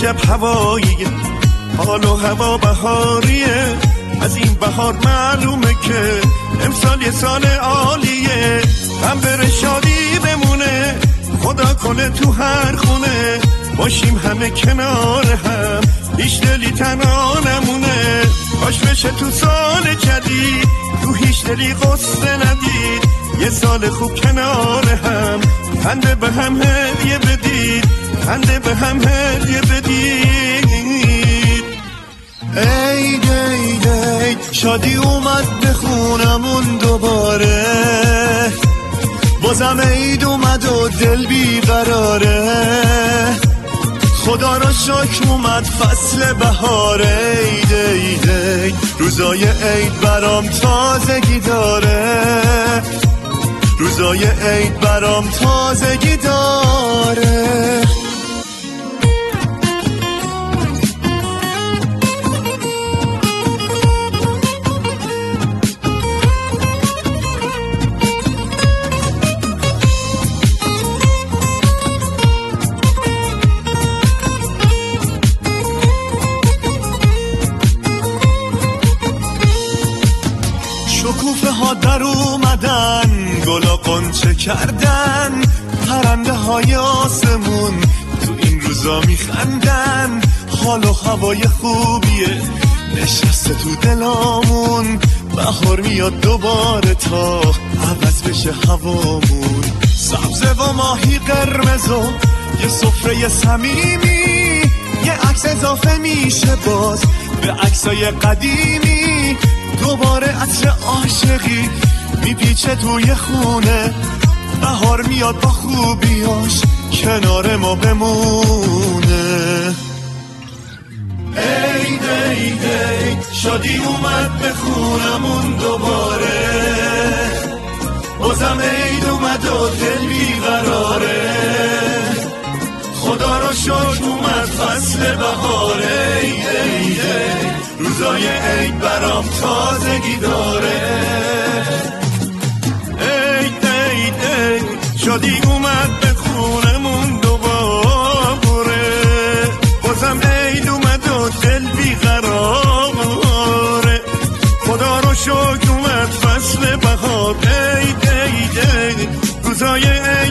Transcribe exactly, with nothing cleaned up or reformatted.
عجب هواییه، حال و هوا بهاریه، از این بهار معلومه که امسال یه سال عالیه. هم بره شادی بمونه، خدا کنه تو هر خونه باشیم همه کنار هم، هیچ دلی تنها نمونه. باش بشه تو سال جدید، تو هیچ دلی قصه ندید، یه سال خوب کنار هم، خنده به هم هدیه بدید، خنده به هم هدیه بدید. عید عید عید شادی اومد به خونمون دوباره، بازم عید اومد و دل بیقراره. خدا را شکر اومد فصل بهاره. عید عید عید روزای عید برام تازگی داره، روزای عید برام تازگی داره. شکوفه ها در اومدن، گلا قنچه کردن، پرنده های آسمون تو این روزا میخندن. حال و هوای خوبیه نشسته تو دلامون، بهار میاد دوباره تا عوض بشه هوامون. سبزه و ماهی قرمز و یه سفره صمیمی، یه عکس اضافه میشه باز به عکسای قدیمی. دوباره عطر عاشقی میپیچه توی خونه، بهار میاد با خوبیاش کنار ما بمونه. عید عید عید شادی اومد به خونمون دوباره، بازم عید اومد و دل بیقراره. خدا را شکر اومد فصل بهاره. عید عید عید روزای عید برام تازگی داره. عید عید عید شادی اومد به خونمون دوباره، بازم عید اومد و دل بیقراره. خدا رو شکر اومد فصل بهار. عید عید عید روزای عید